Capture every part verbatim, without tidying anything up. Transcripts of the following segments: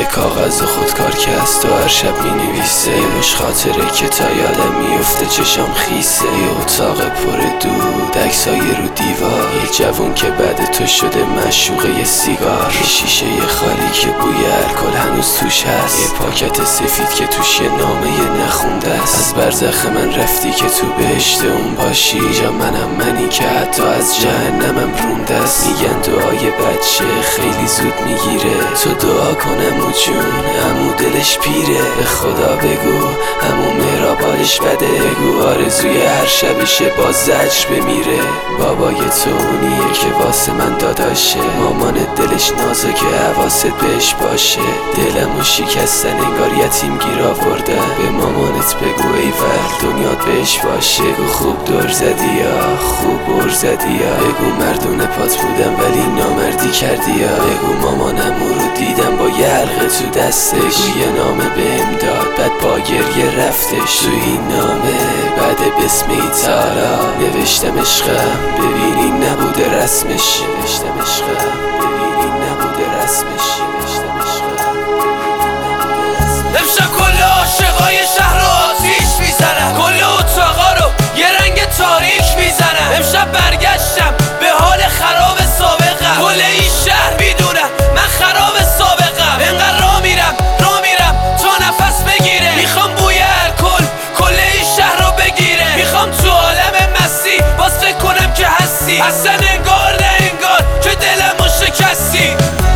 کاغذ خودکار که از تو هر شب می نویسه، یه مش خاطره که تا یادم میفته چشام خیسه. یه اتاق پر دود، عکسای رو دیوار، یه جوون که بعد تو شده معشوقه یه سیگار، یه شیشه یه خالی که بوی الکل هنوز توش هست، یه پاکت سفید که توش یه نامه یه نخونده است. از برزخ من رفتی که تو بهشت اون باشی، جا منم منی که حتی از جهنمم رونده است. میگن دعای بچه خیلی زود میگیره، تو دعا کن عمو جون، عمو دلش پیره. به خدا بگو عمو مهرابالش بده، بگو آرزوی هر شبشه با زجر بمیره. بابای تو اونیه که واسه من داداشه، مامانت دلش نازکه حواست بهش باشه. دلمو شکستن انگار یتیم گیر آورده، به مامانت بگو ایول دنیات بهش باشه. بگو خوب دور زدی یا خوب بر زدی یا، بگو مردونه پات بودم ولی نامردی کردی یا، بگو مامانم رو دیدم با یه حلقه تو دستش، بگو یه نامه بهم داد بعد با گریه رفتش. تو این نامه بعد بسم تعالی نوشتم عشقم ببینی نبوده رسمش، نوشتم عشقم ببینی نبوده رسمش، نوشتم عشقم ببینی نبوده رسمش. امشب کل عاشقای شهر رو آتیش میزنن، کل اتاقا رو یه رنگ تاریک میزنن. امشب برگشتم به حال خراب سابقم، کل این شهر میدونم من خراب سابقم. انقدر را میرم را میرم تا نفس بگیره، میخوام بوی الکل کل این شهر رو بگیره. میخوام تو عالم مستی باز فکر کنم که هستی، اصلا انگار نه انگار که دلمو شکستی.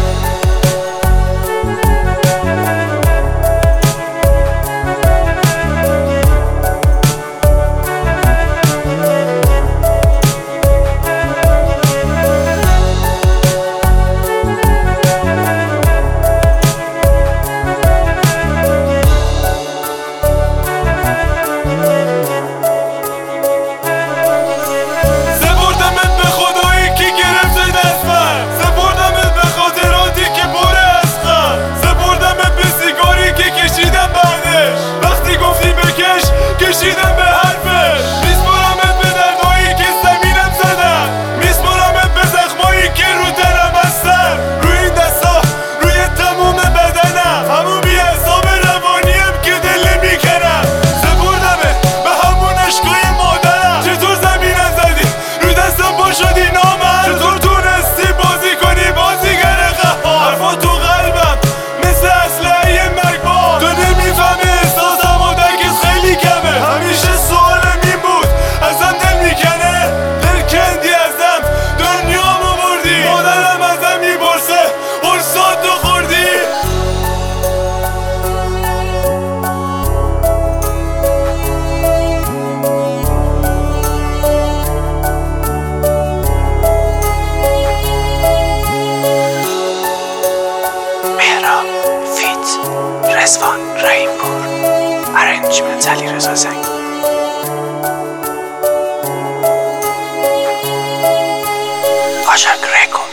رضوان رحیم‌پور، ارنجمنت علیرضا زنگی. آشاک رکورد.